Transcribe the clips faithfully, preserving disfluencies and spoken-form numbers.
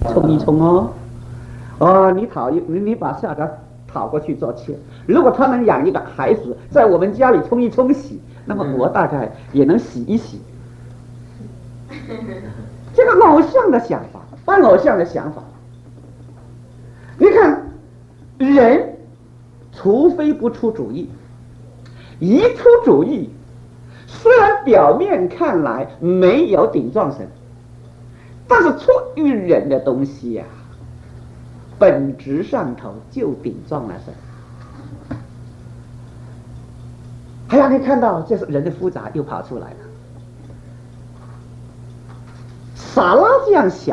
冲一冲哦。哦，你讨你你把下家讨过去做妾，如果他能养一个孩子，在我们家里冲一冲洗，那么我大概也能洗一洗。这个偶像的想法，半偶像的想法。你看，人除非不出主意，一出主意，虽然表面看来没有顶撞神，但是出于人的东西呀、啊，本质上头就顶撞了神。哎呀，你看到这是人的复杂又跑出来了。撒拉这样想，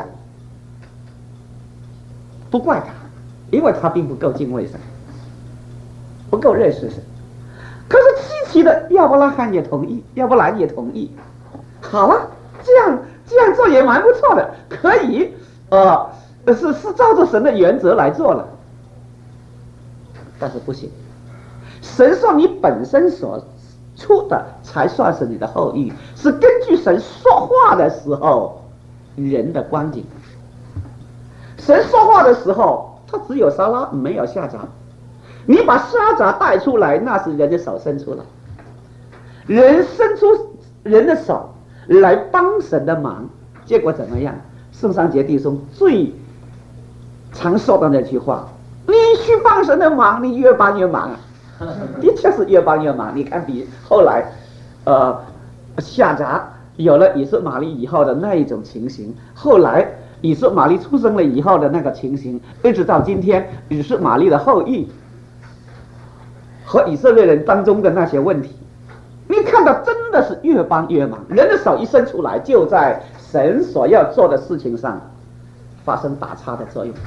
不怪他，因为他并不够敬畏神，不够认识神。可是稀奇的，亚伯拉罕也同意，亚伯兰也同意。好了，这样这样做也蛮不错的，可以，呃，是是照着神的原则来做了。但是不行，神说你本身所出的才算是你的后裔，是根据神说话的时候人的光景。神说话的时候，他只有撒拉，没有夏甲。你把夏甲带出来，那是人的手伸出来，人伸出人的手来帮神的忙，结果怎么样？圣三节弟兄最常说的那句话：你去帮神的忙，你越帮越忙啊！的确是越帮越忙。你看，比后来，呃，夏甲有了以实玛利以后的那一种情形，后来以实玛利出生了以后的那个情形，一直到今天以实玛利的后裔和以色列人当中的那些问题，你看到真的是越帮越忙，人的手一伸出来，就在神所要做的事情上发生打叉的作用。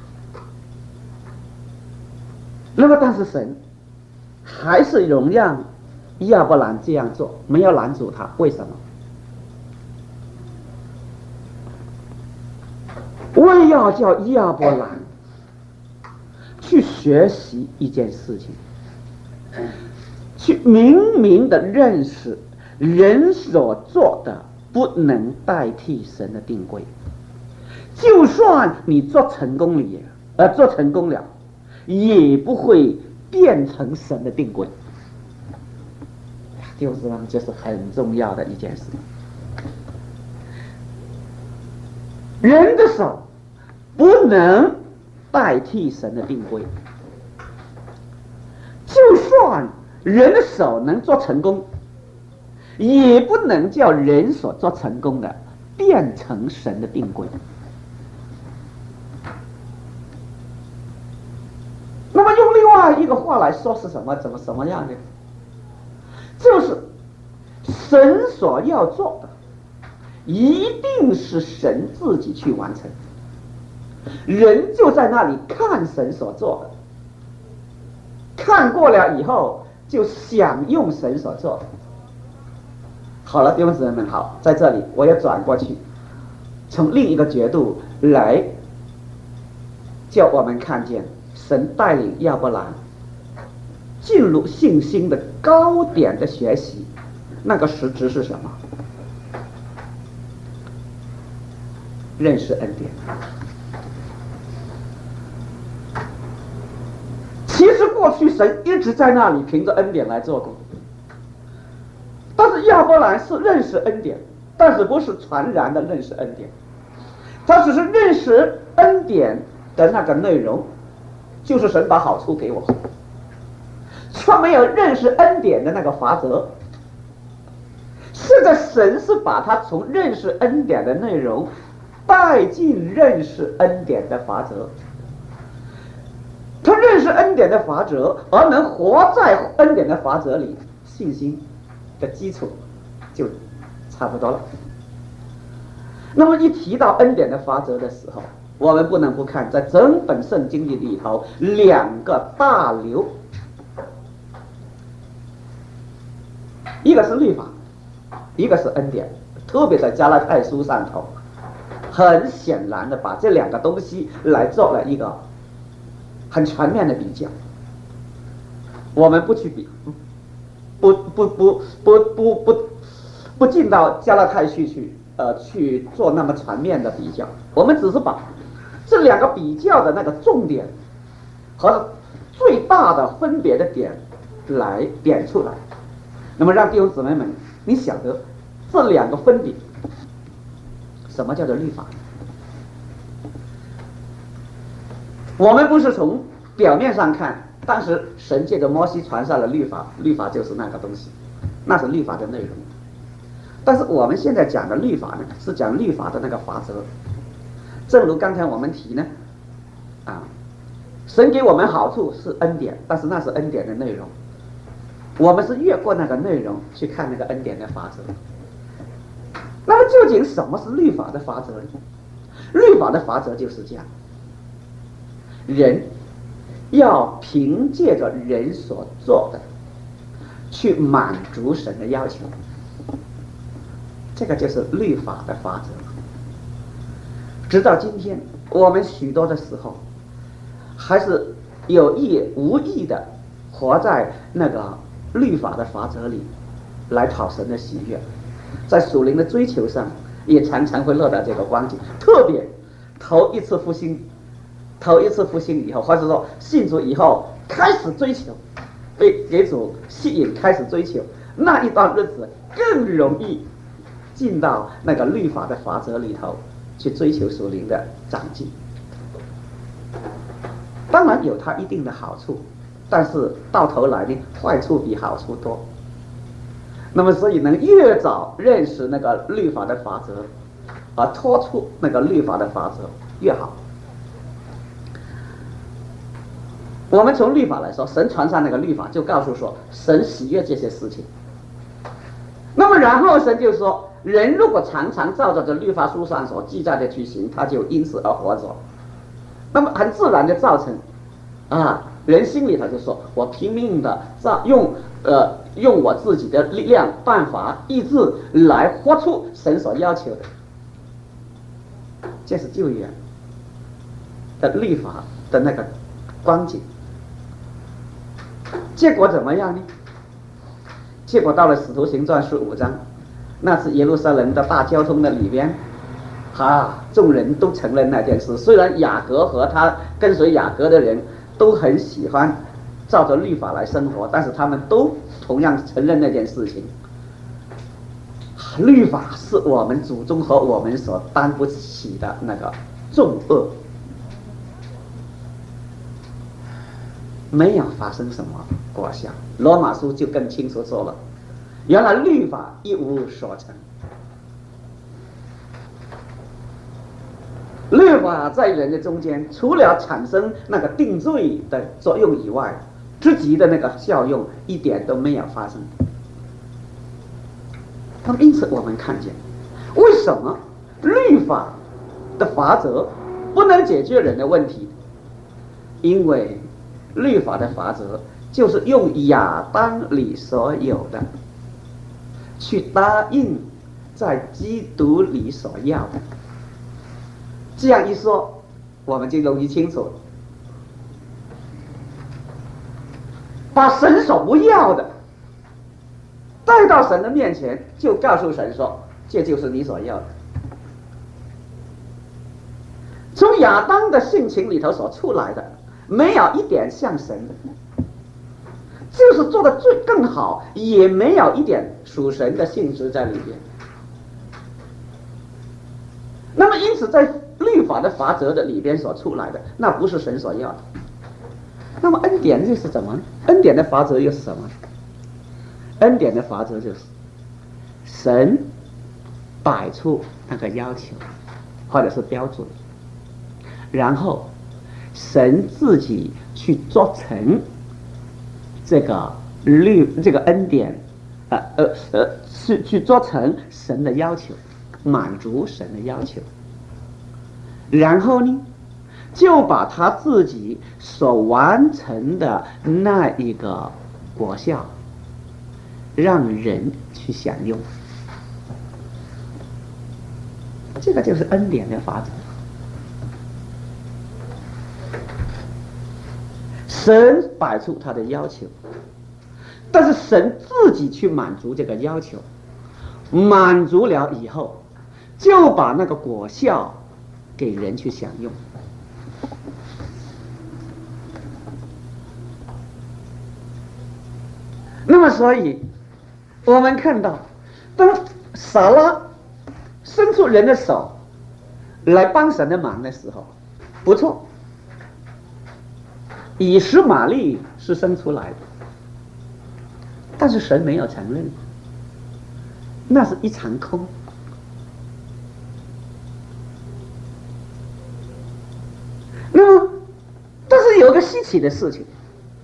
那么但是神还是容让亚伯兰这样做，没有拦阻他。为什么？为要叫亚伯兰去学习一件事情，去明明的认识人所做的不能代替神的定规。就算你做成功了，呃，做成功了，也不会变成神的定规。就是呢，这是很重要的一件事。人的手不能代替神的定规，就算人的手能做成功，也不能叫人所做成功的变成神的定规。那么用另外一个话来说是什么？怎么什么样的？就是神所要做的一定是神自己去完成，人就在那里看神所做的，看过了以后就享用神所做的。好了，弟兄姊妹们，好，在这里我也转过去，从另一个角度来叫我们看见神带领亚伯兰进入信心的高点的学习，那个实质是什么？认识恩典。其实过去神一直在那里凭着恩典来做工，但是亚伯兰是认识恩典，但是不是全然的认识恩典，他只是认识恩典的那个内容，就是神把好处给我，却没有认识恩典的那个法则。现在神是把他从认识恩典的内容带进认识恩典的法则，他认识恩典的法则，而能活在恩典的法则里，信心的基础就差不多了。那么一提到恩典的法则的时候，我们不能不看在整本圣经里头两个大流，一个是律法，一个是恩典。特别在加拉太书上头，很显然的把这两个东西来做了一个很全面的比较。我们不去比，不不不不不不不进到加拉太书去，呃，去做那么全面的比较。我们只是把这两个比较的那个重点和最大的分别的点来点出来，那么让弟兄姊妹们，你晓得这两个分别，什么叫做律法？我们不是从表面上看，当时神借着摩西传下了律法，律法就是那个东西，那是律法的内容。但是我们现在讲的律法呢，是讲律法的那个法则。正如刚才我们提呢，啊，神给我们好处是恩典，但是那是恩典的内容，我们是越过那个内容去看那个恩典的法则。那么究竟什么是律法的法则呢？律法的法则就是这样，人要凭借着人所做的去满足神的要求，这个就是律法的法则。直到今天，我们许多的时候还是有意无意的活在那个律法的法则里来讨神的喜悦，在属灵的追求上也常常会落到这个光景。特别头一次复兴头一次复兴以后，或者说信主以后开始追求，被给主吸引开始追求，那一段日子更容易进到那个律法的法则里头去追求属灵的长进。当然有它一定的好处，但是到头来呢，坏处比好处多。那么所以能越早认识那个律法的法则，而脱出那个律法的法则越好。我们从律法来说，神传上那个律法就告诉说神喜悦这些事情。那么然后神就说，人如果常常照着这律法书上所记载的去行，他就因此而活着。那么很自然的造成啊，人心里头就说，我拼命的照用呃用我自己的力量、办法、意志来活出神所要求的，这是旧约的律法的那个光景。结果怎么样呢？结果到了使徒行传十五章，那是耶路撒冷的大交通的里边，啊，众人都承认那件事。虽然雅各和他跟随雅各的人都很喜欢照着律法来生活，但是他们都同样承认那件事情。律法是我们祖宗和我们所担不起的那个重恶。没有发生什么果效，罗马书就更清楚说了，原来律法一无所成。律法在人的中间，除了产生那个定罪的作用以外，积极的那个效用一点都没有发生。那么因此我们看见，为什么律法的法则不能解决人的问题？因为律法的法则就是用亚当里所有的去答应在基督里所要的。这样一说，我们就容易清楚了。把神所不要的带到神的面前，就告诉神说，这就是你所要的。从亚当的性情里头所出来的，没有一点像神的，就是做的最更好，也没有一点属神的性质在里边。那么因此在律法的法则的里边所出来的，那不是神所要的。那么恩典又是什么呢？恩典的法则又是什么？恩典的法则就是神摆出那个要求或者是标准，然后神自己去做成这个律这个恩典，呃呃呃，去去做成神的要求，满足神的要求，然后呢，就把他自己所完成的那一个果效，让人去享用。这个就是恩典的法则。神摆出他的要求，但是神自己去满足这个要求，满足了以后，就把那个果效给人去享用。 那么所以我们看到当撒拉伸出人的手来帮神的忙的时候，不错，以实玛利是生出来的，但是神没有承认，那是一场空。那么但是有个稀奇的事情，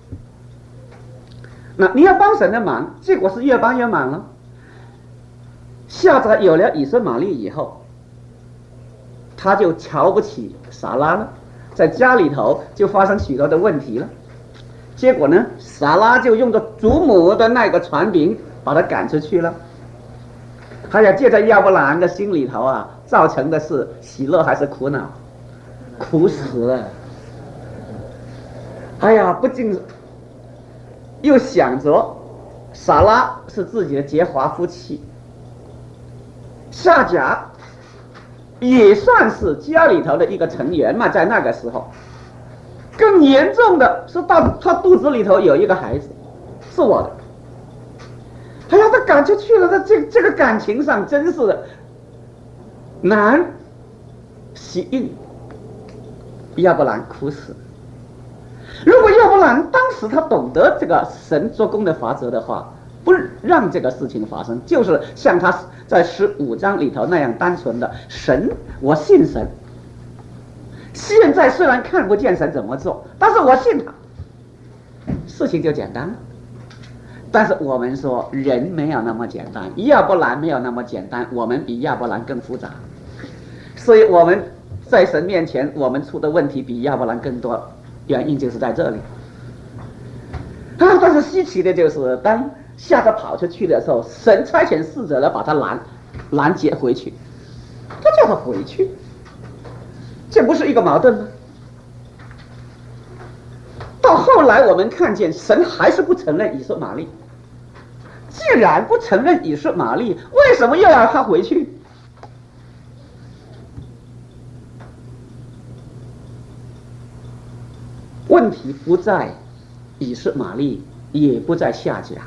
那你要帮神的忙，结果是越帮越忙了。夏甲有了以实玛利以后，他就瞧不起撒拉了，在家里头就发生许多的问题了。结果呢，撒拉就用着祖母的那个权柄把他赶出去了。还有借着亚伯兰的心里头啊，造成的是喜乐还是苦恼？苦死了。哎呀，不禁又想着撒拉是自己的结发夫妻，夏甲也算是家里头的一个成员嘛，在那个时候。更严重的是到他肚子里头有一个孩子，是我的。哎呀，他赶出去了，他这这个感情上真是难喜应。亚伯兰苦死。如果亚伯兰当时他懂得这个神做工的法则的话，不让这个事情发生，就是像他在十五章里头那样单纯的神，我信神。现在虽然看不见神怎么做，但是我信他，事情就简单了。但是我们说人没有那么简单，亚伯兰没有那么简单，我们比亚伯兰更复杂，所以我们在神面前我们出的问题比亚伯兰更多，原因就是在这里啊。但是稀奇的就是当夏甲跑出去的时候，神差遣使者来把他拦拦截回去，他叫他回去，这不是一个矛盾吗？到后来我们看见神还是不承认以实玛利，既然不承认以实玛利，为什么又要他回去？问题不在以实玛利，也不在夏甲，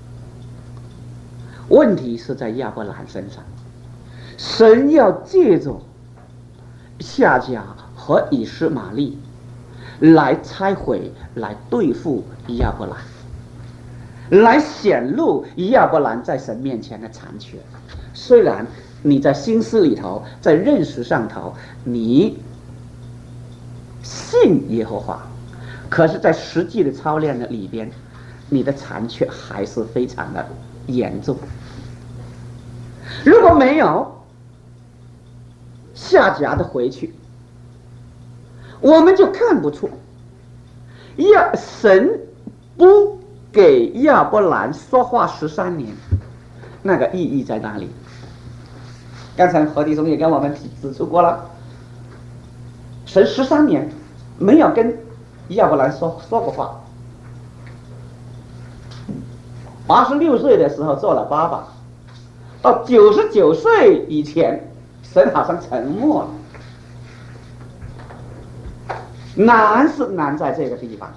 问题是在亚伯兰身上。神要借着夏甲和以实玛利来拆毁，来对付亚伯兰，来显露亚伯兰在神面前的残缺。虽然你在心思里头，在认识上头，你信耶和华，可是在实际的操练的里边，你的残缺还是非常的严重。如果没有夏甲的回去，我们就看不出亚神不给亚伯兰说话十三年，那个意义在哪里？刚才何弟兄也跟我们指出过了，神十三年没有跟亚伯兰说说过话。八十六岁的时候做了爸爸，到九十九岁以前，神好像沉默了。难是难在这个地方，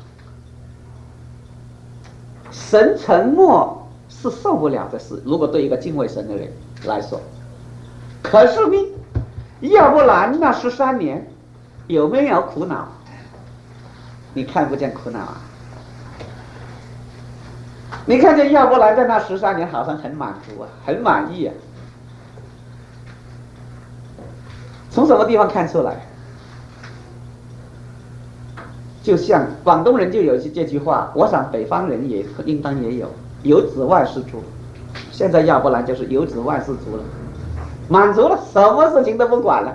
神沉默是受不了的事，如果对一个敬畏神的人来说。可是呢，亚伯兰那十三年有没有苦恼？你看不见苦恼啊。你看见亚伯兰在那十三年好像很满足啊，很满意啊。从什么地方看出来？就像广东人就有这句话，我想北方人也应当也有，有子万事足。现在亚伯兰就是有子万事足了，满足了，什么事情都不管了，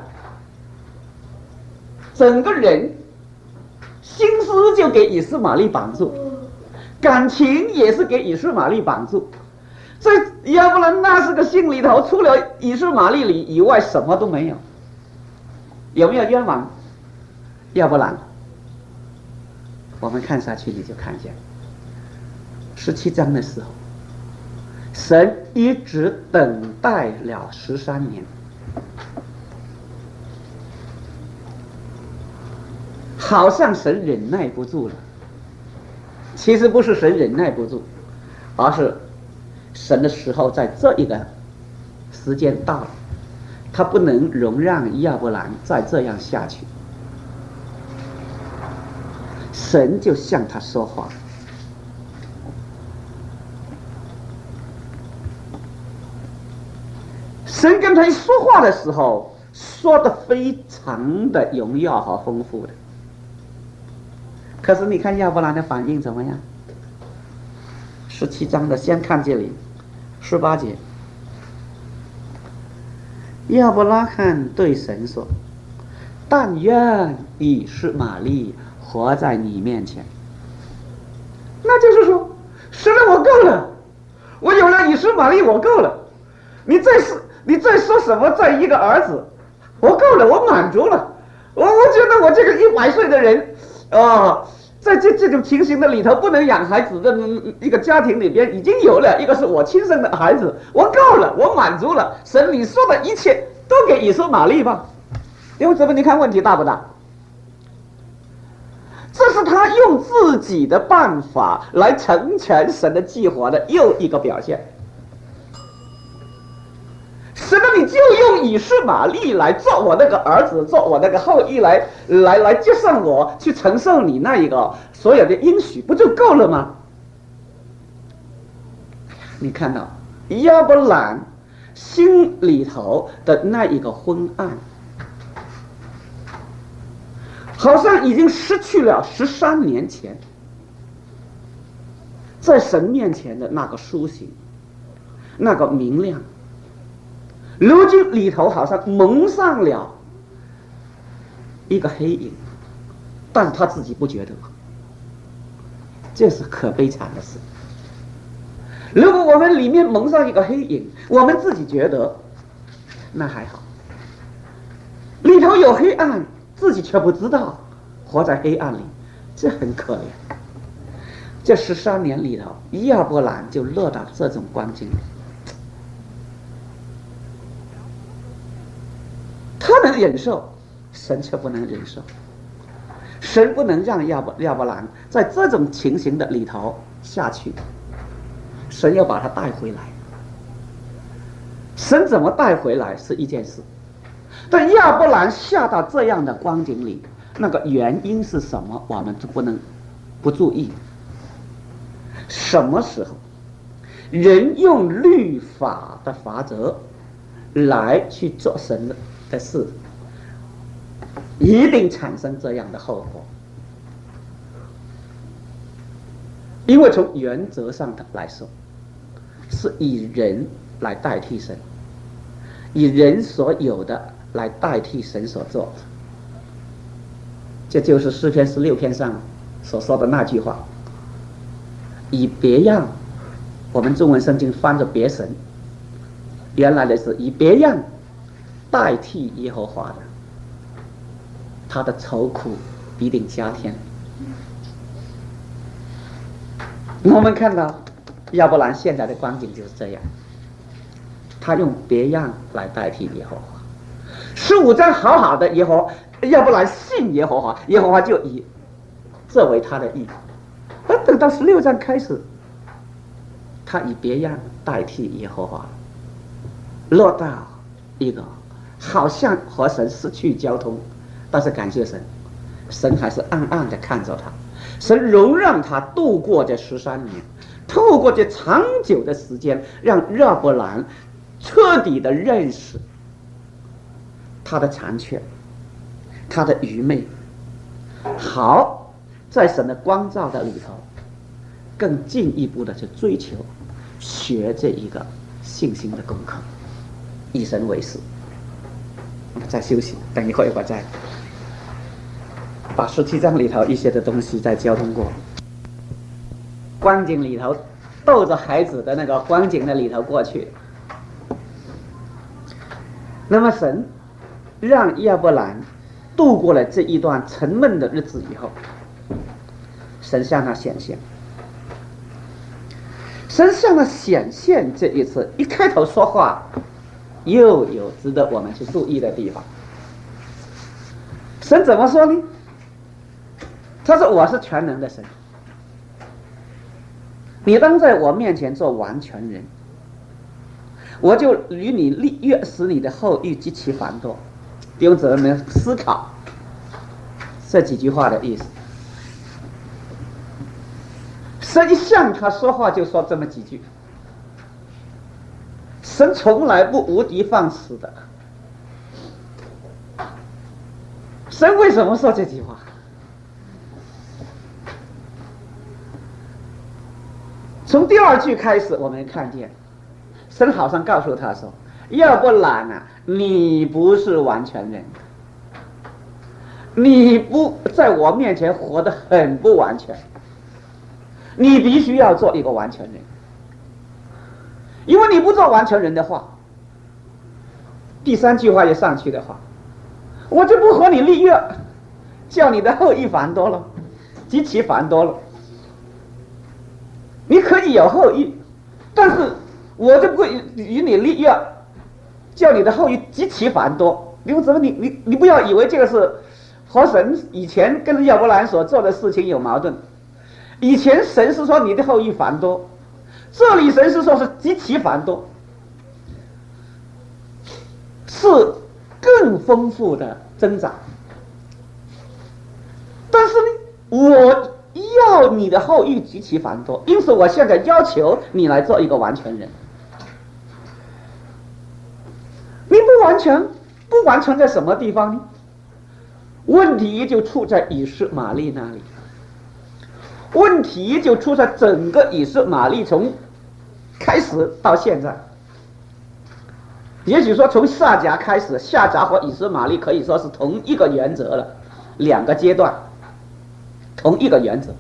整个人心思就给以实玛利绑住，感情也是给以实玛利绑住。所以亚伯兰那是个心里头除了以实玛利里以外什么都没有。有没有冤枉亚伯兰？我们看下去你就看见十七章的时候，神一直等待了十三年，好像神忍耐不住了。其实不是神忍耐不住， 而是神的时候在这一个时间到了，他不能容让亚伯兰再这样下去，神就向他说话。神跟他一说话的时候，说的非常的荣耀和丰富的。可是你看亚伯兰的反应怎么样？十七章的，先看这里，十八节。亚伯拉罕对神说：“但愿以实玛利活在你面前。”那就是说，神啊，我够了，我有了以实玛利，我够了。你再说，你再说什么再一个儿子，我够了，我满足了。我我觉得我这个一百岁的人，哦，在这这种情形的里头，不能养孩子的一个家庭里边，已经有了一个是我亲生的孩子，我够了，我满足了。神，你说的一切都给以实玛利吧。因为怎么？你看问题大不大？这是他用自己的办法来成全神的计划的又一个表现。神啊，你就用以实玛利来做我那个儿子，做我那个后裔，来来来接上我，去承受你那一个所有的应许，不就够了吗？你看到亚伯兰心里头的那一个昏暗，好像已经失去了十三年前在神面前的那个苏醒，那个明亮。如今里头好像蒙上了一个黑影，但他自己不觉得，这是可悲惨的事。如果我们里面蒙上一个黑影，我们自己觉得那还好，里头有黑暗，自己却不知道，活在黑暗里，这很可怜。这十三年里头，亚伯兰就落到这种光景里。他能忍受，神却不能忍受。神不能让亚伯亚伯兰在这种情形的里头下去，神要把他带回来。神怎么带回来是一件事，但亚伯兰下到这样的光景里，那个原因是什么，我们就不能不注意。什么时候人用律法的法则来去做神的的事，一定产生这样的后果。因为从原则上的来说，是以人来代替神，以人所有的来代替神所做的。这就是诗篇十六篇上所说的那句话，以别样，我们中文圣经翻着别神，原来的是以别样代替耶和华的，他的愁苦必定加添。我们看到亚伯兰现在的光景就是这样，他用别样来代替耶和华。十五章好好的耶和亚伯兰信耶和华，耶和华就以这为他的义。而等到十六章开始，他以别样代替耶和华，落到一个好像和神失去交通，但是感谢神，神还是暗暗的看着他，神容让他度过这十三年，透过这长久的时间，让亚伯兰彻底的认识他的残缺，他的愚昧，好在神的光照的里头，更进一步的去追求学这一个信心的功课，以神为事。我们再休息，等一会儿我再把十七章里头一些的东西再交通过。光景里头逗着孩子的那个光景的里头过去，那么神让亚伯兰度过了这一段沉闷的日子以后，神向他显现。神向他显现这一次一开头说话，又有值得我们去注意的地方。神怎么说呢？他说我是全能的神， 你当在我面前做完全人，我就与你立约，使你的后裔极其繁多。弟兄姊妹们思考这几句话的意思。神一向他说话就说这么几句，神从来不无的放矢的。神为什么说这句话？从第二句开始，我们看见神好像告诉他说，要不然啊，你不是完全人，你不在我面前活得很不完全，你必须要做一个完全人。因为你不做完全人的话，第三句话也上去的话，我就不和你立约，叫你的后裔繁多了，极其繁多了。你可以有后裔，但是我就不会与你立约，叫你的后裔极其繁多。你怎么你你你不要以为这个是和神以前跟亚伯兰所做的事情有矛盾。以前神是说你的后裔繁多，这里神是说是极其繁多，是更丰富的增长。但是呢，我要你的后裔极其繁多，因此我现在要求你来做一个完全人。你不完全，不完全在什么地方呢？问题就出在以实玛利那里。问题就出在整个以实玛利从开始到现在。也许说从夏甲开始，夏甲和以实玛利可以说是同一个原则了，两个阶段，同一个原则。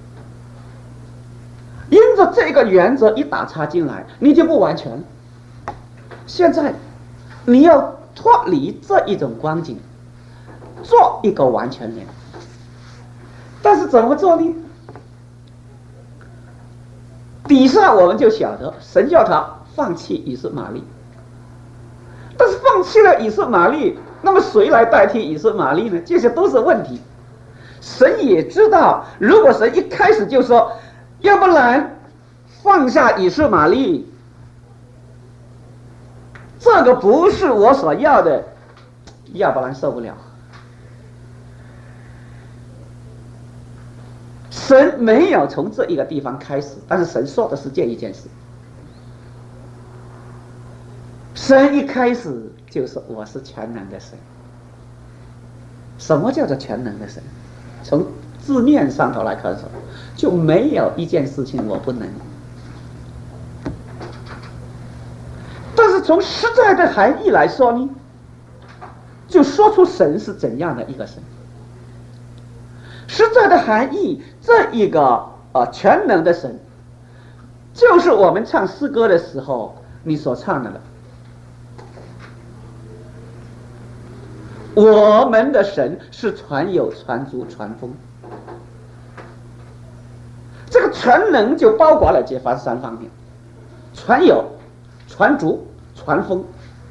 因着这个原则一打插进来，你就不完全。现在你要脱离这一种光景，做一个完全人。但是怎么做呢？底下我们就晓得，神叫他放弃以实玛利。但是放弃了以实玛利，那么谁来代替以实玛利呢？这些都是问题。神也知道，如果神一开始就说，要不然放下以实玛利，这个不是我所要的，要不然受不了。神没有从这一个地方开始，但是神说的是这一件事。神一开始就说我是全能的神。什么叫做全能的神？从字面上头来看说，就没有一件事情我不能。但是从实在的含义来说呢，就说出神是怎样的一个神。实在的含义，这一个呃全能的神，就是我们唱诗歌的时候你所唱的了。我们的神是传有、传足、传风。这个全能就包括了这番三方面：传有、传足、传风，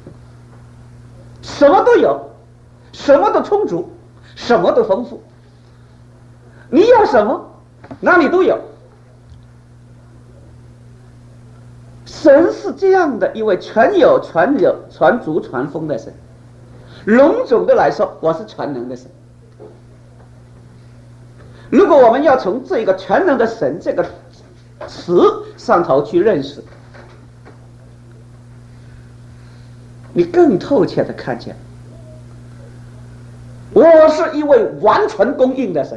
什么都有，什么都充足，什么都丰富。你要什么，哪里都有。神是这样的一位全有、传有、传足、传风的神。笼统的来说，我是全能的神。如果我们要从这个全能的神这个词上头去认识，你更透彻的看见，我是一位完全供应的神。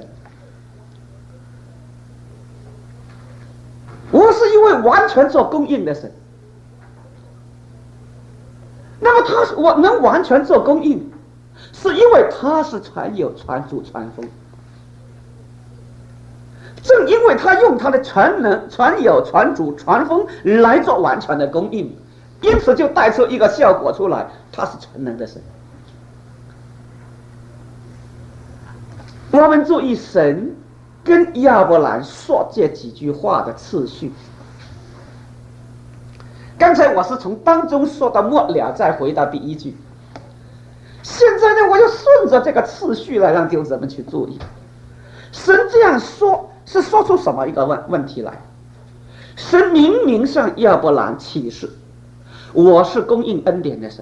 我是一位完全做供应的神。那么他我能完全做供应，是因为他是传有、传足、传风。正因为他用他的全能、传有、传足、传风来做完全的供应，因此就带出一个效果出来，他是全能的神。我们注意神跟亚伯兰说这几句话的次序。刚才我是从当中说到末了，再回到第一句。现在呢，我就顺着这个次序来让弟兄姊妹去注意。神这样说，是说出什么一个问问题来？ 神明明向亚伯兰启示，我是供应恩典的神，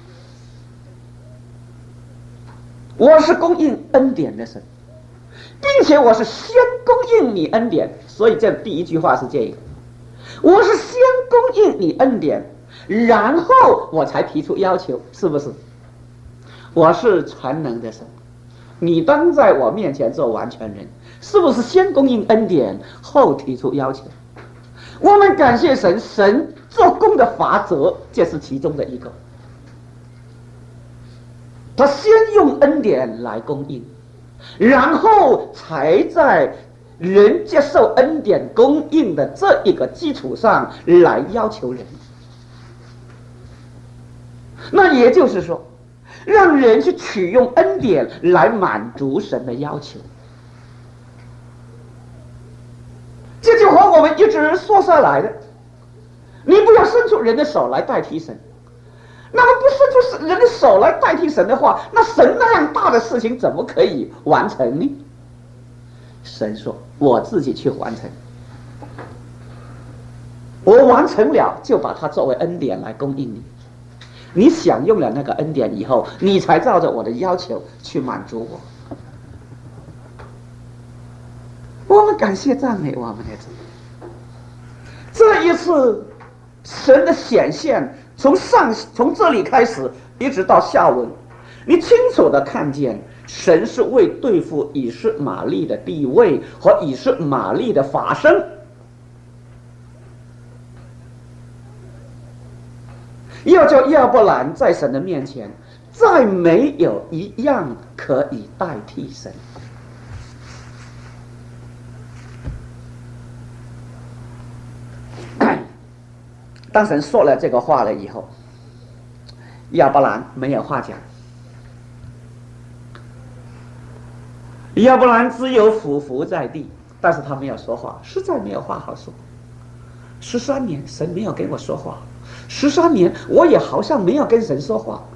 我是供应恩典的神，并且我是先供应你恩典。所以这第一句话是这个，我是先供应你恩典，然后我才提出要求，是不是？我是全能的神，你当在我面前做完全人，是不是先供应恩典，后提出要求？我们感谢神，神做工的法则，这是其中的一个。他先用恩典来供应，然后才在人接受恩典供应的这一个基础上来要求人。那也就是说，让人去取用恩典来满足神的要求。这句话我们一直说下来的，你不要伸出人的手来代替神。那么不伸出人的手来代替神的话，那神那样大的事情怎么可以完成呢？神说，我自己去完成，我完成了就把它作为恩典来供应你，你享用了那个恩典以后，你才照着我的要求去满足我。我们感谢赞美我们的主。这一次神的显现，从上从这里开始一直到下文，你清楚的看见神是为对付以实玛利的地位和以实玛利的法身，要叫亚伯兰在神的面前再没有一样可以代替神。当神说了这个话了以后，亚伯兰没有话讲，亚伯兰只有俯伏在地，但是他没有说话，实在没有话好说。十三年神没有跟我说话，十三年我也好像没有跟神说话。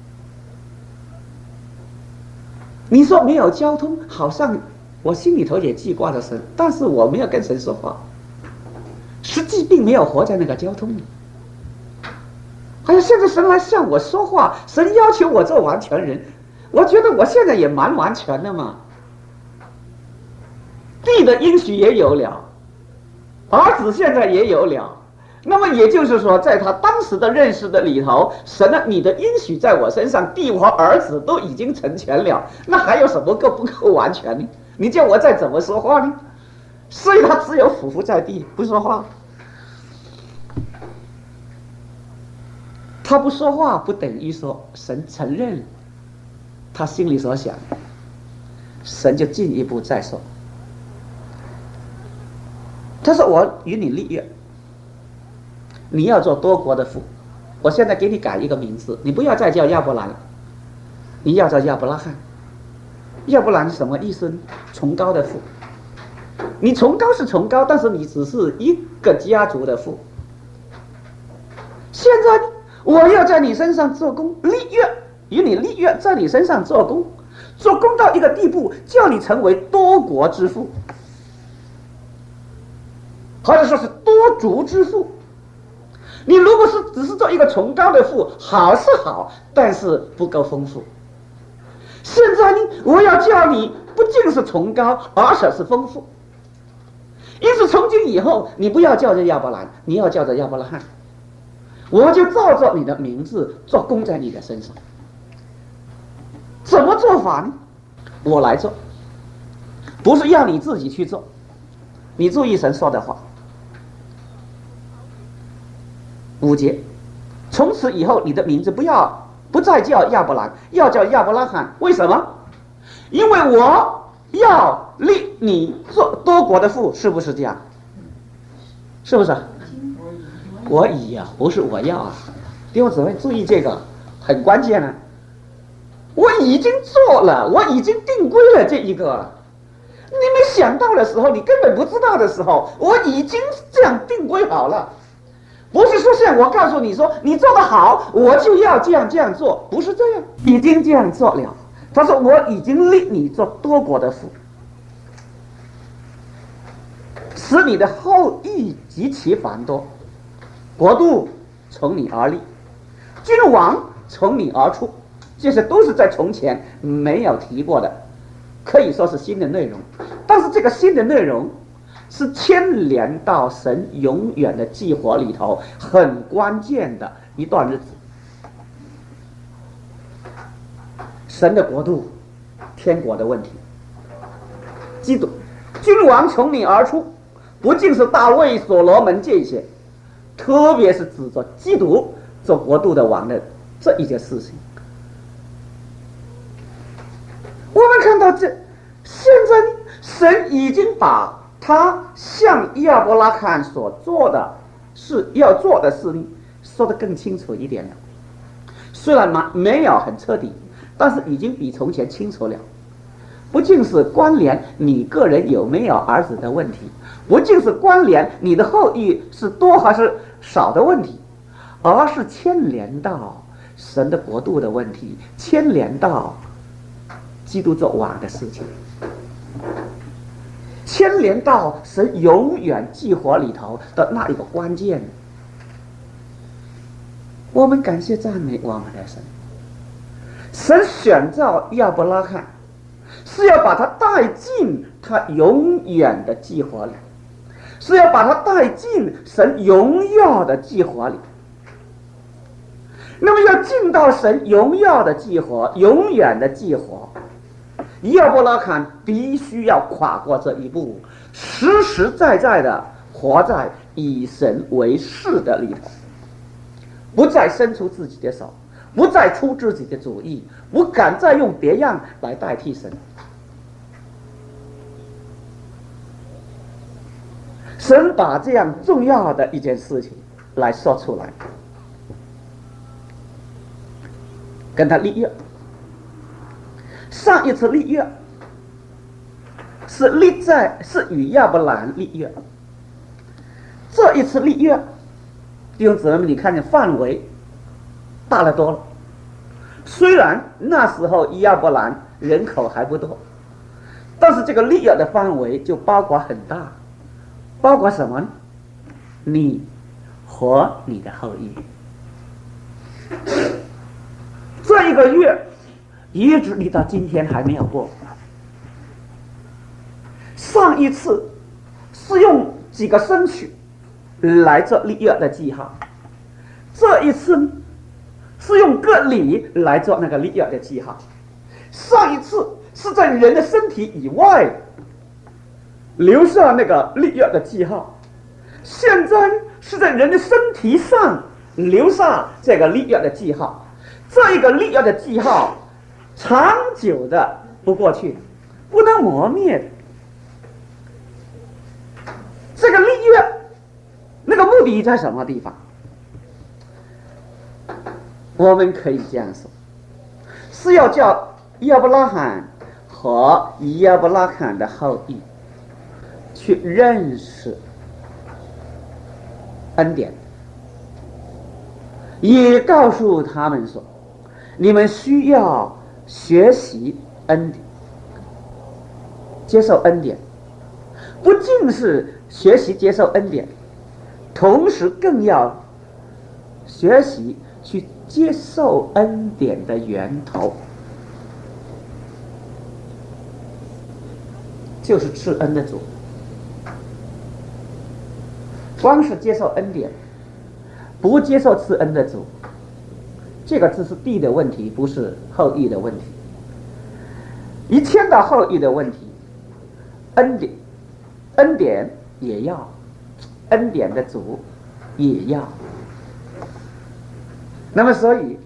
你说没有交通，好像我心里头也记挂着神，但是我没有跟神说话，实际并没有活在那个交通里。还有现在神来向我说话，神要求我做完全人，我觉得我现在也蛮完全的嘛。地的应许也有了，儿子现在也有了，那么也就是说，在他当时的认识的里头，神啊，你的应许在我身上，地和儿子都已经成全了，那还有什么够不够完全呢？你叫我再怎么说话呢？所以他只有俯伏在地不说话。他不说话不等于说神承认他心里所想，神就进一步再说，他说我与你立约，你要做多国的父，我现在给你改一个名字，你不要再叫亚伯兰了，你要叫亚伯拉罕。亚伯兰是什么意思呢？崇高的父。你崇高是崇高，但是你只是一个家族的父。现在呢，我要在你身上做工，立约，与你立约，在你身上做工，做工到一个地步，叫你成为多国之父，或者说是多族之父。你如果是只是做一个崇高的父，好是好，但是不够丰富。现在呢，我要叫你不仅是崇高，而且是丰富。因此从今以后，你不要叫着亚伯兰，你要叫着亚伯拉罕，我就照着你的名字做工在你的身上。怎么做法呢？我来做，不是要你自己去做。你注意神说的话，五节，从此以后你的名字不要不再叫亚伯兰，要叫亚伯拉罕。为什么？因为我要立你做多国的父，是不是这样？是不是？我以啊，不是我要啊。弟兄姊妹注意这个很关键啊！我已经做了，我已经定规了这一个。你没想到的时候，你根本不知道的时候，我已经这样定规好了。不是说像我告诉你说你做得好，我就要这样这样做，不是这样，已经这样做了。他说我已经立你做多国的父。 使你的后裔极其繁多，国度从你而立，君王从你而出。这些都是在从前没有提过的，可以说是新的内容。但是这个新的内容是牵连到神永远的计划里头很关键的一段日子。神的国度，天国的问题，基督君王从你而出，不仅是大卫所罗门这些，特别是指着基督做国度的王的这一件事情。我们看到这，现在神已经把他向亚伯拉罕所做的是要做的事情说得更清楚一点了。虽然嘛没有很彻底，但是已经比从前清楚了。不仅是关联你个人有没有儿子的问题，不仅是关联你的后裔是多还是少的问题，而是牵连到神的国度的问题，牵连到基督做王的事情，牵连到神永远计划里头的那一个关键。我们感谢赞美我们的神，神选召亚伯拉罕是要把他带进他永远的计划里，是要把他带进神荣耀的计划里。那么要进到神荣耀的计划，永远的计划，亚伯拉罕必须要跨过这一步，实实在在的活在以神为事的里头，不再伸出自己的手，不再出自己的主意，不敢再用别样来代替神。神把这样重要的一件事情来说出来，跟他立约。上一次立约是立在是与亚伯兰立约，这一次立约，弟兄姊妹们，你看见范围大了多了。虽然那时候亚伯兰人口还不多，但是这个立约的范围就包括很大，包括什么呢？你和你的后裔。这一个月一直立到今天还没有过。上一次是用几个生曲来做立约的记号，这一次是用个礼来做那个立约的记号。上一次是在人的身体以外留下那个立约的记号，现在是在人的身体上留下这个立约的记号。这一个立约的记号长久的不过去，不能磨灭。这个立约那个目的在什么地方？我们可以这样说，是要叫亚伯拉罕和亚伯拉罕的后裔去认识恩典，也告诉他们说，你们需要学习恩典，接受恩典，不仅是学习接受恩典，同时更要学习去接受恩典的源头，就是赐恩的主。光是接受恩典，不接受赐恩的主，这个只是地的问题，不是后裔的问题。一牵到后裔的问题，恩典恩典也要，恩典的主也要。那么所以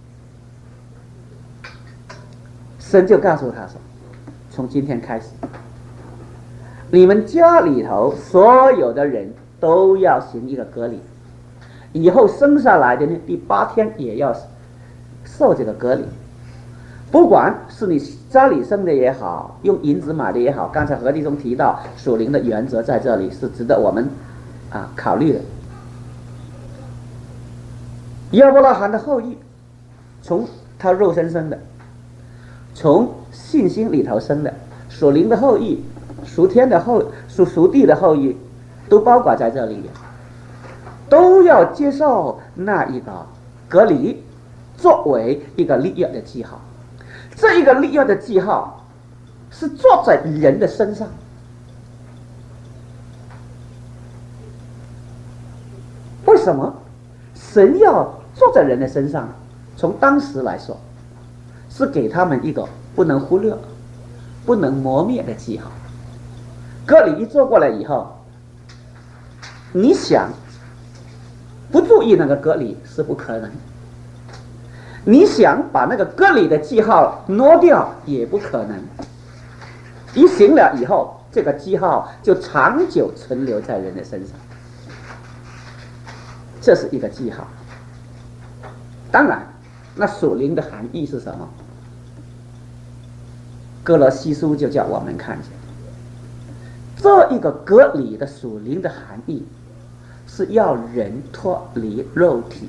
神就告诉他说，从今天开始，你们家里头所有的人都要行一个割礼，以后生下来的呢，第八天也要受这个割礼。不管是你家里生的也好，用银子买的也好，刚才何弟兄提到属灵的原则在这里是值得我们啊考虑的。亚伯拉罕的后裔，从他肉身生的，从信心里头生的，属灵的后裔，属天的后属属地的后裔， 都包括在这里面，都要接受那一个隔离作为一个立约的记号。这一个立约的记号是做在人的身上。为什么神要做在人的身上？从当时来说，是给他们一个不能忽略、不能磨灭的记号。割礼一做过来以后，你想不注意那个割礼是不可能，你想把那个割礼的记号挪掉也不可能。一行了以后，这个记号就长久存留在人的身上，这是一个记号。当然，那属灵的含义是什么？哥罗西书就叫我们看见，这一个割礼的属灵的含义是要人脱离肉体。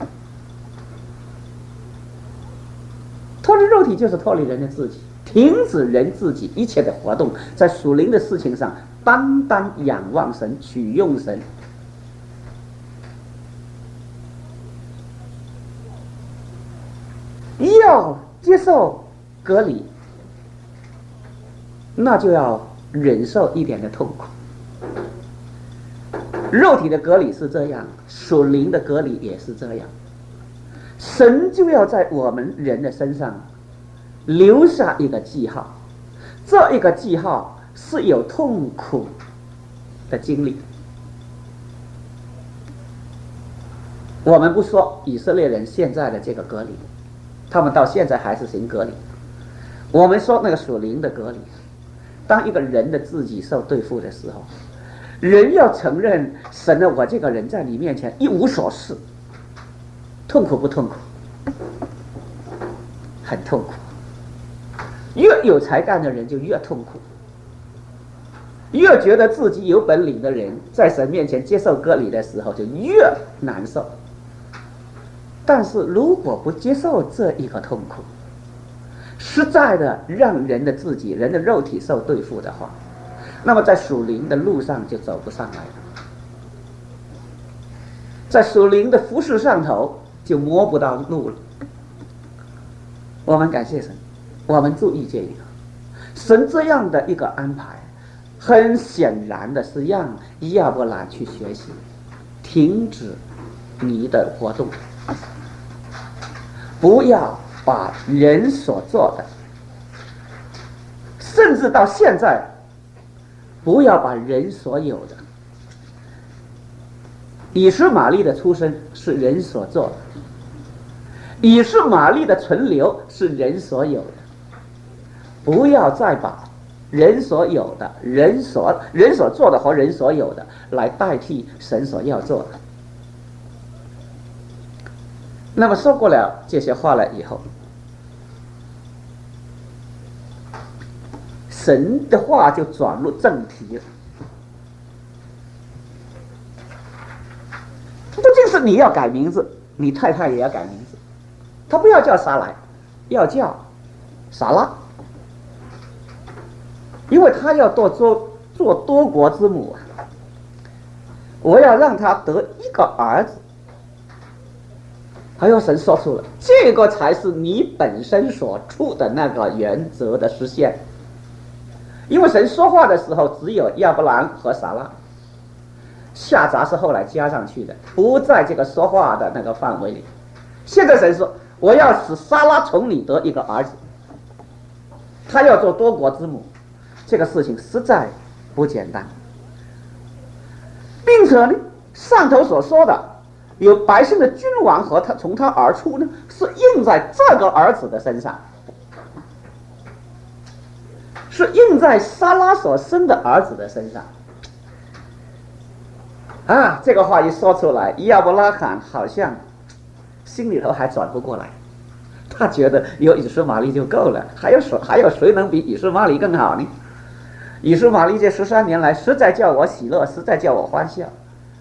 脱离肉体就是脱离人的自己，停止人自己一切的活动，在属灵的事情上单单仰望神，取用神。要接受割礼，那就要忍受一点的痛苦。肉体的割礼是这样，属灵的割礼也是这样。神就要在我们人的身上留下一个记号，这一个记号是有痛苦的经历。我们不说以色列人现在的这个割礼，他们到现在还是行割礼。我们说那个属灵的割礼，当一个人的自己受对付的时候，人要承认神的我这个人在你面前一无所事，痛苦不痛苦？很痛苦。越有才干的人就越痛苦，越觉得自己有本领的人在神面前接受割礼的时候就越难受。但是如果不接受这一个痛苦，实在的让人的自己、人的肉体受对付的话，那么在属灵的路上就走不上来了，在属灵的服事上头就摸不到路了。我们感谢神，我们注意这一个，神这样的一个安排，很显然的是让亚伯兰去学习，停止你的活动，不要把人所做的，甚至到现在，不要把人所有的。以实玛利的出生是人所做的，以实玛利的存留是人所有的，不要再把人所有的、人所人所做的和人所有的来代替神所要做的。那么说过了这些话了以后，神的话就转入正题了。不仅是你要改名字，你太太也要改名字，她不要叫撒莱，要叫撒拉，因为她要多做做多国之母啊！我要让她得一个儿子。还有神说出了，这个才是你本身所处的那个原则的实现。因为神说话的时候只有亚伯兰和撒拉，夏杂是后来加上去的，不在这个说话的那个范围里。现在神说，我要使撒拉从你得一个儿子，他要做多国之母，这个事情实在不简单。并且呢，上头所说的有百姓的君王和他从他而出呢，是印在这个儿子的身上，是印在撒拉所生的儿子的身上。啊，这个话一说出来，亚伯拉罕好像心里头还转不过来，他觉得有以实玛利就够了，还有谁还有谁能比以实玛利更好呢？以实玛利这十三年来，实在叫我喜乐，实在叫我欢笑。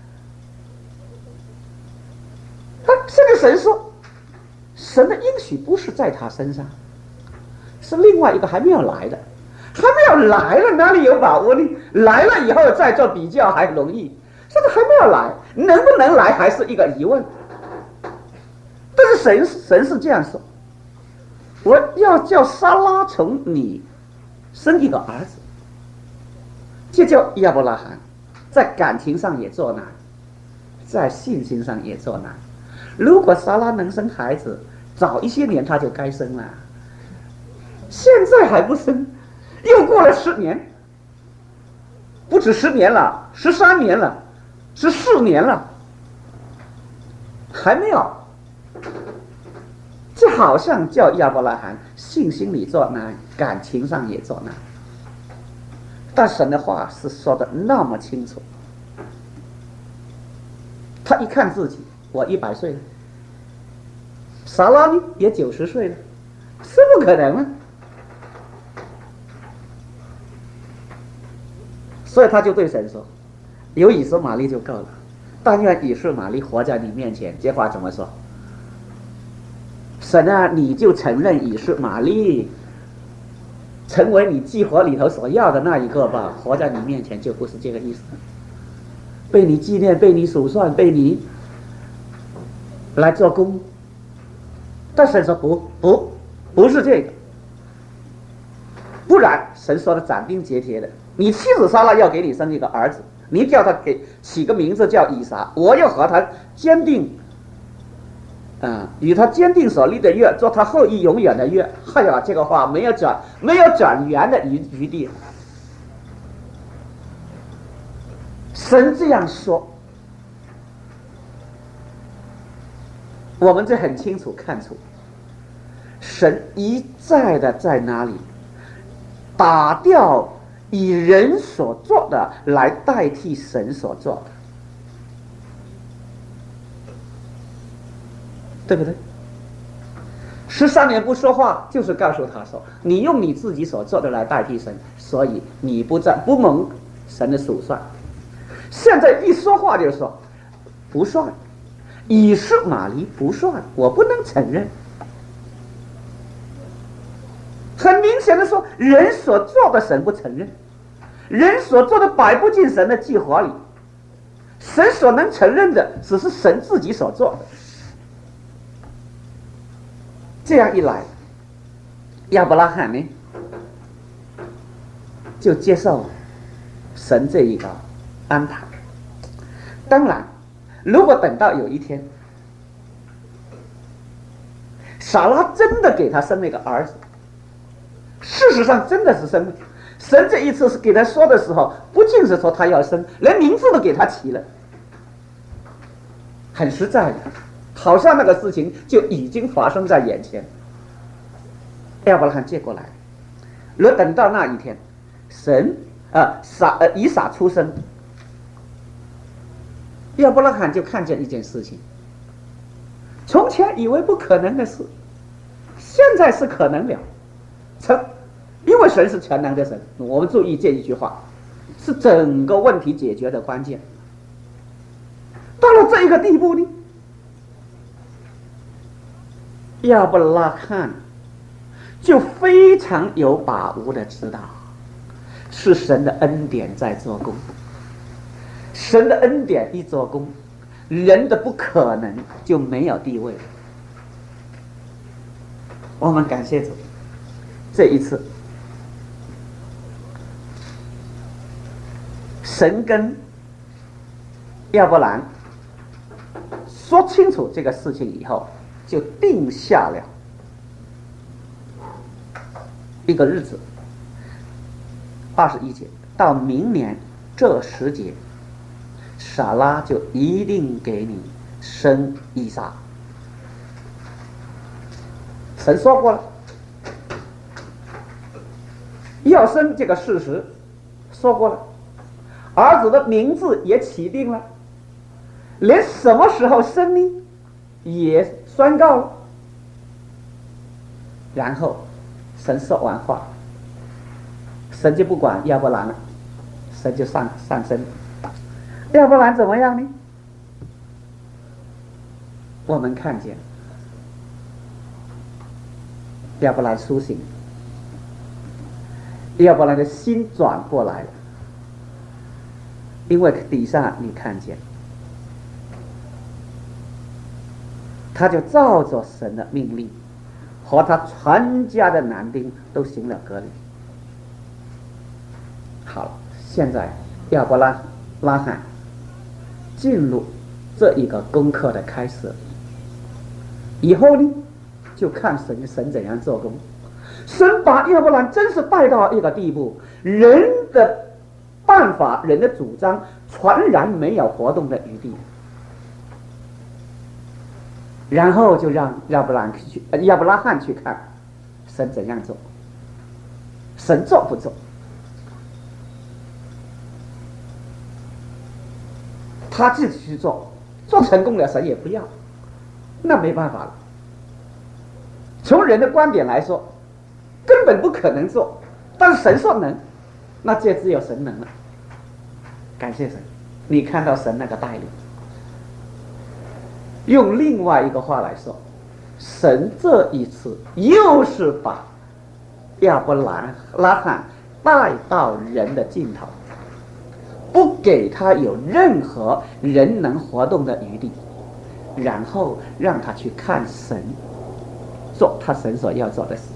现在神说，神的应许不是在他身上，是另外一个还没有来的，还没有来了，哪里有把握呢？来了以后再做比较还容易， 现在还没有来，能不能来还是一个疑问。但是神神是这样说，我要叫撒拉从你生一个儿子，这叫亚伯拉罕在感情上也作难，在信心上也作难。如果撒拉能生孩子，早一些年他就该生了，现在还不生，又过了十年，不止十年了，十三年了，十四年了，还没有。这好像叫亚伯拉罕信心里作难，感情上也作难。但神的话是说的那么清楚，他一看自己，我一百岁了，撒拉呢也九十岁了，是不可能啊。所以他就对神说：“有以实玛利就够了，但愿以实玛利活在你面前。”这话怎么说？神啊，你就承认以实玛利成为你计划里头所要的那一个吧，活在你面前就不是这个意思。被你纪念，被你数算，被你来做工。但神说不不不是这个，不然神说的斩钉截铁的，你妻子撒拉要给你生一个儿子，你叫他给起个名字叫以撒，我要和他坚定啊、嗯，与他坚定所立的约，做他后裔永远的约。哎呀，这个话没有转没有转圆的余余地。神这样说，我们这很清楚看出，神一再的在哪里打掉以人所做的来代替神所做的。对不对？十三年不说话，就是告诉他说，你用你自己所做的来代替神，所以你不在不蒙神的数算。现在一说话就说不算，以实玛利不算，我不能承认。很明显的说，人所做的神不承认，人所做的摆不进神的计划里，神所能承认的只是神自己所做的。这样一来，亚伯拉罕呢就接受神这一个安排。当然，如果等到有一天撒拉真的给他生了一个儿子，事实上真的是生了，神这一次是给他说的时候，不仅是说他要生，连名字都给他起了，很实在的，好像那个事情就已经发生在眼前。亚伯拉罕接过来，若等到那一天，神啊撒呃以撒出生，亚伯拉罕就看见一件事情，从前以为不可能的事，现在是可能了。成，因为神是全能的神，我们注意这一句话，是整个问题解决的关键。到了这一个地步呢，亚伯拉罕就非常有把握的知道，是神的恩典在做工。神的恩典一做工，人的不可能就没有地位了。我们感谢主，这一次神跟亚伯兰说清楚这个事情以后，就定下了一个日子，二十一节，到明年这时节，撒拉就一定给你生以撒。神说过了，要生这个事实说过了，儿子的名字也起定了，连什么时候生呢也宣告了。然后神说完话，神就不管亚伯兰了，神就上上升。亚伯兰怎么样呢？我们看见亚伯兰苏醒，亚伯兰的心转过来了， 因为底下你看见，他就照着神的命令，和他全家的男丁都行了割礼。好了，现在亚伯拉拉罕进入这一个功课的开始，以后呢，就看神神怎样做工。神把亚伯兰真是带到一个地步，人的办法、人的主张，全然没有活动的余地。然后就让亚伯兰去，亚伯拉罕去看神怎样做，神做不做？他自己去做，做成功了，神也不要，那没办法了。从人的观点来说，根本不可能做，但是神说能，那这只有神能了。感谢神，你看到神那个带领。用另外一个话来说，神这一次又是把亚伯兰拉罕带到人的尽头，不给他有任何人能活动的余地，然后让他去看神做他神所要做的事。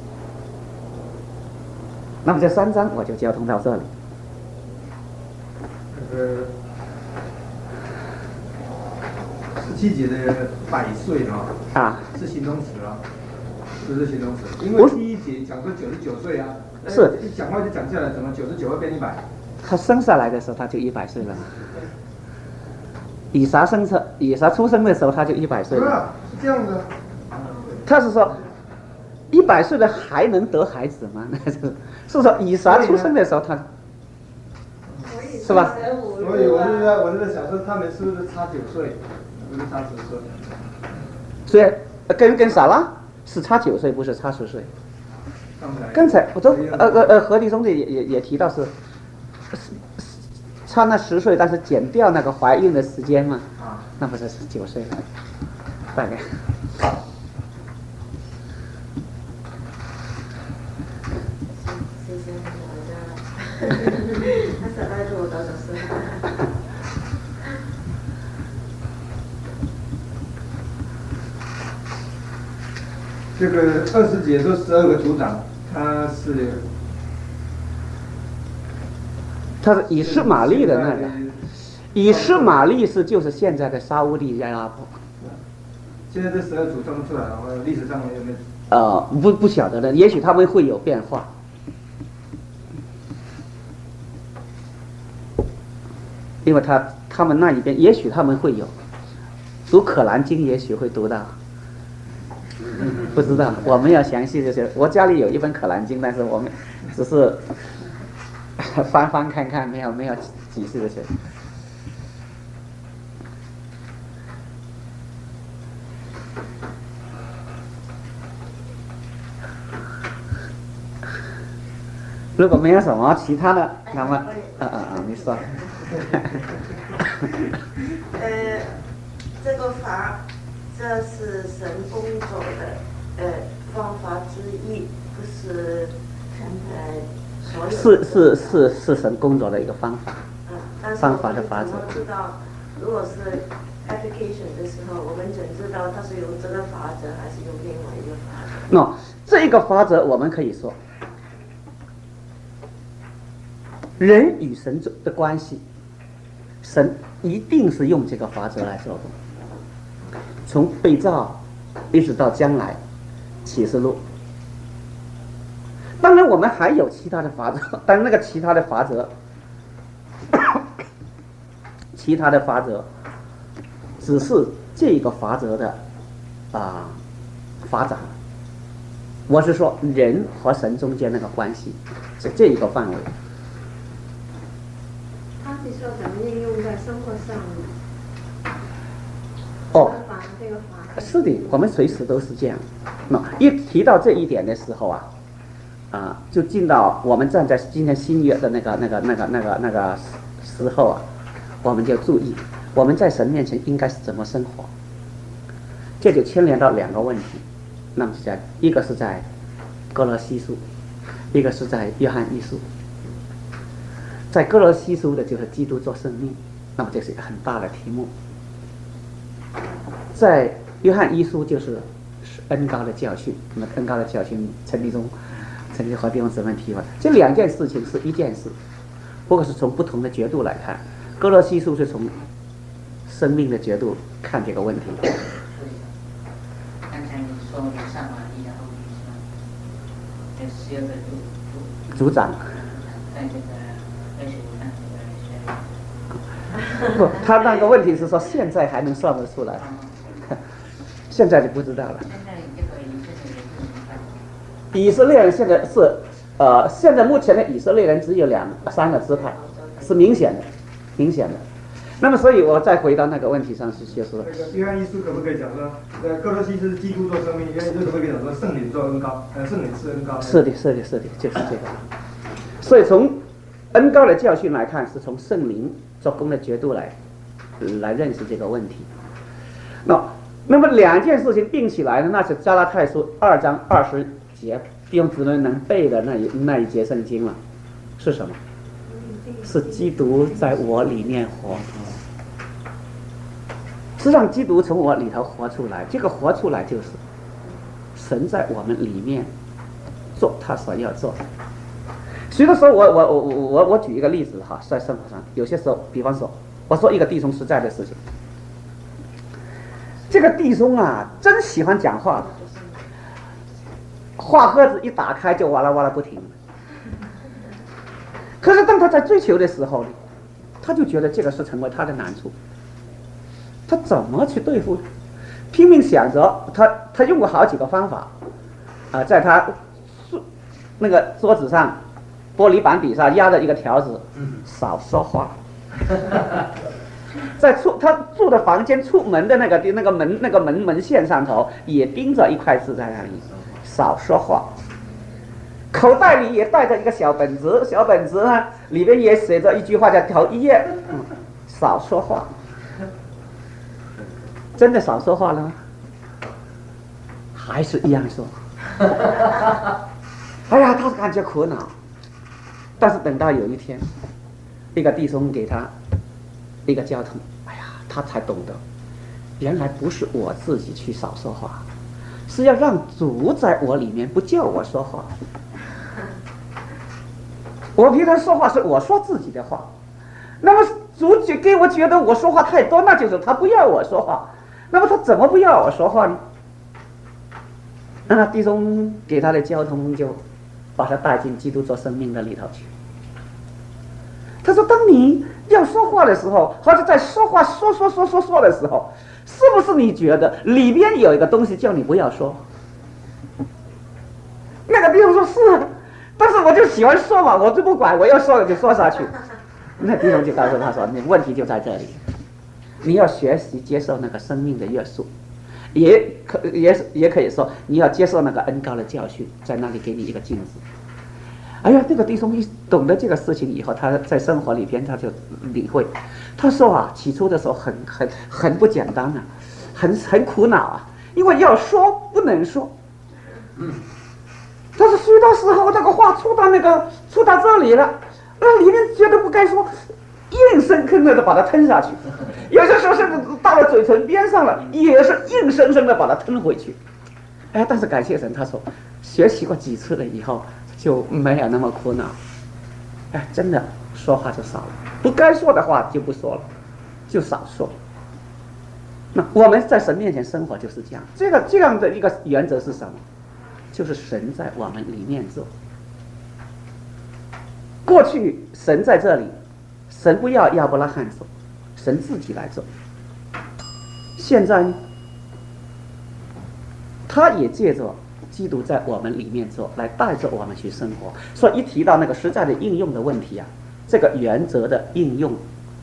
那么这三章我就交通到这里。 呃，十七节的百岁啊，啊是形容词啊，不是形容词，因为第一节讲说九十九岁啊， 是一讲话就讲下来，怎么九十九会变一百？ 他生下来的时候他就一百岁了。以撒生出以撒出生的时候他就一百岁了。 啊，是这样的。 他是说，一百岁的还能得孩子吗？那是是说以撒出生的时候他，是吧？ 所以我是在我是在想说，他们是不是差九岁，不是差十岁？ 所以跟跟撒拉是差九岁，不是差十岁。刚才我都呃呃呃，何弟兄弟也也也提到是，差那十岁，但是减掉那个怀孕的时间嘛，啊，那不是是九岁了，大概。 这个二十节说十二个族长，他是他是以实玛利的那个，以实玛利是就是现在的沙乌地阿拉伯。 现在这十二族算不出来了，历史上有没有？ 呃，不不晓得了，也许他们会有变化。因为他他们那一边，也许他们会有读《可兰经》，也许会读到，不知道。我们要详细这些。我家里有一本《可兰经》，但是我们只是翻翻看看，没有没有仔细这些。如果没有什么其他的，那么，嗯嗯嗯，你说。 呃，这个法，这是神工作的呃方法之一，不是呃所有。 是是是是神工作的一个方法。 嗯，但是方法的法则。 我们知道，如果是 application 的时候，我们怎知道它是用这个法则，还是用另外一个法则？ 喏，这一个法则我们可以说。人与神的关系，神一定是用这个法则来做的。从被造一直到将来启示录，当然我们还有其他的法则，但那个其他的法则，其他的法则只是这个法则的啊、呃、发展。我是说人和神中间那个关系，是这一个范围。 你说怎么应用在生活上？ 哦，是的，我们随时都是这样。那一提到这一点的时候啊，啊，就进到我们站在今天新约的那个、那个、那个、那个、那个时候啊，我们就注意我们在神面前应该是怎么生活。这就牵连到两个问题，那么是在一个是在哥罗西书，一个是在约翰一书。 在哥罗西书的就是基督做生命，那么这是一个很大的题目。在约翰一书就是恩膏的教训，那么恩膏的教训，陈立中曾经和弟兄姊妹提过，这两件事情是一件事，不过是从不同的角度来看。哥罗西书是从生命的角度看这个问题。 刚才你说你上马力的后裔是吗？这十二个组组长。 在这个二十五章这个不，他那个问题是说现在还能算得出来，现在就不知道了。 现在这个以色列人是明白的。 以色列人现在是，呃，现在目前的以色列人只有两三个支派，是明显的，明显的。那么，所以我再回到那个问题上是，就是说， 那个约翰一书可不可以讲说，呃，哥罗西是基督做生命，约翰一书可不可以讲说圣灵做恩膏，呃，圣灵是恩膏？ 是的，是的，是的，就是这个。所以从恩膏的教训来看，是从圣灵做工的角度来来认识这个问题。那那么两件事情并起来呢，那是加拉太书二章二十节，弟兄姊妹能背的那一那一节圣经了，是什么？是基督在我里面活。是让基督从我里头活出来，这个活出来就是神在我们里面做他所要做的。所以说我我我我我举一个例子哈，在生活上有些时候，比方说我说一个弟兄实在的事情，这个弟兄啊真喜欢讲话，话盒子一打开就哇啦哇啦不停。可是当他在追求的时候呢，他就觉得这个是成为他的难处。他怎么去对付？拼命想着，他他用过好几个方法，啊，在他那个桌子上玻璃板底下压着一个条子，少说话。在出他住的房间出门的那个那个门那个门门线上头也钉着一块字在那里，少说话。口袋里也带着一个小本子，小本子呢里边也写着一句话，叫头一页，嗯，少说话。真的少说话了吗？还是一样说。哎呀，他感觉苦恼。但是等到有一天，一个弟兄给他一个交通，哎呀，他才懂得，原来不是我自己去少说话，是要让主在我里面不叫我说话。我平常说话是我说自己的话，那么主觉给我觉得我说话太多，那就是他不要我说话。那么他怎么不要我说话呢？那弟兄给他的交通就把他带进基督做生命的里头去。他说：“当你要说话的时候，或者在说话说说说说说的时候，是不是你觉得里边有一个东西叫你不要说？”那个弟兄说：“是，但是我就喜欢说嘛，我就不管，我要说了就说下去。”那弟兄就告诉他说：“你问题就在这里。”你要学习接受那个生命的约束，也可也也可以说你要接受那个恩膏的教训，在那里给你一个镜子。哎呀，这个弟兄一懂得这个事情以后，他在生活里边他就领会。他说啊，起初的时候很很很不简单啊，很很苦恼啊，因为要说不能说。嗯。但是许多时候那个话出到那个出到这里了，那里面觉得不该说。硬生生的把它吞下去，有些时候甚至到了嘴唇边上了，也是硬生生的把它吞回去。哎，但是感谢神，他说学习过几次了以后就没有那么苦恼。哎，真的说话就少了，不该说的话就不说了，就少说。那我们在神面前生活就是这样，这个这样的一个原则是什么？就是神在我们里面做。过去神在这里。神不要亚伯拉罕做，神自己来做。现在呢，他也借着基督在我们里面做，来带着我们去生活。所以一提到那个实在的应用的问题啊，这个原则的应用，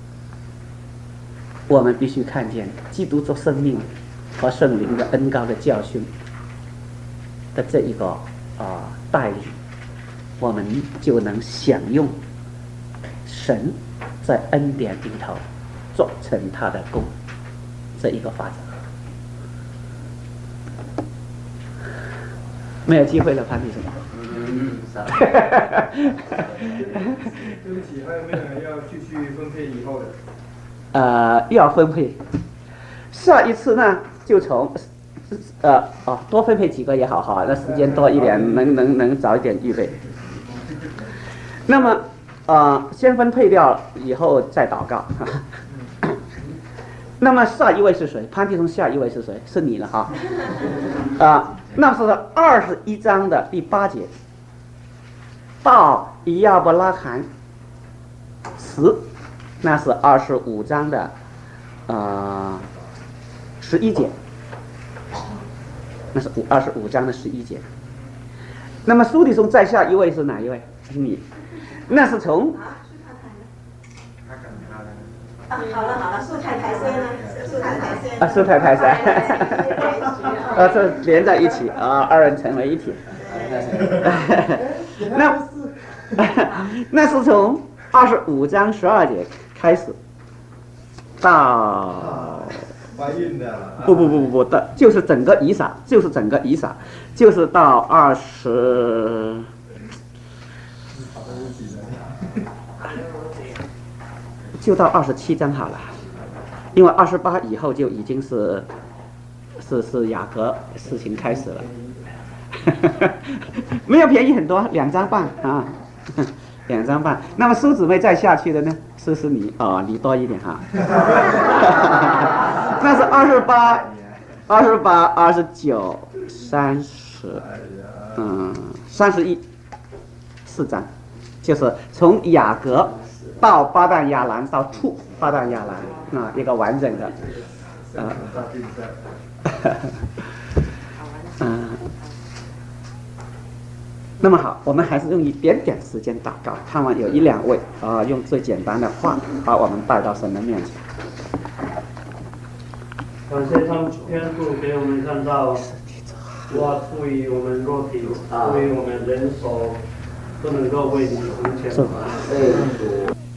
我们必须看见基督做生命和圣灵的恩膏的教训的这一个啊、呃、带领，我们就能享用神在恩典里头做成他的功，这一个法则。没有机会了，潘律师。 对不起，还有没有人要继续分配以后的？ 呃，要分配。下一次呢，就从呃哦多分配几个也好哈，那时间多一点，能能能早一点预备。那么呃，先分配掉以后再祷告。那么下一位是谁？潘弟兄，下一位是谁？是你了哈。啊、呃，那是二十一章的第八节，到亚伯拉罕死，那是二十五章的呃十一节，那是五二十五章的十一节。那么书弟兄在下一位是哪一位？是你，那是从。 啊，好了好了，苏太太先了，苏太太先。 啊，苏太太先。啊，这连在一起啊，二人成为一体。那那是从二十五章十二节开始，到怀孕的了。 不不不不不的，就是整个以撒，就是整个以撒，就是到二十。就到二十七章好了，因为二十八以后就已经是是是雅各事情开始了，没有便宜很多，两张半啊，两张半。那么苏姊妹再下去的呢？是是你哦，你多一点哈。那是二十八、二十八、二十九、三十，嗯，三十一，四章，就是从雅各。到巴旦亚兰，到处巴旦亚兰啊，一个完整的，啊，嗯，那么好，我们还是用一点点时间祷告，看完有一两位啊，用最简单的话把我们带到神的面前。 感谢上天父给我们看到，哇，赋予我们肉体，赋予我们人手，不能够为你成全。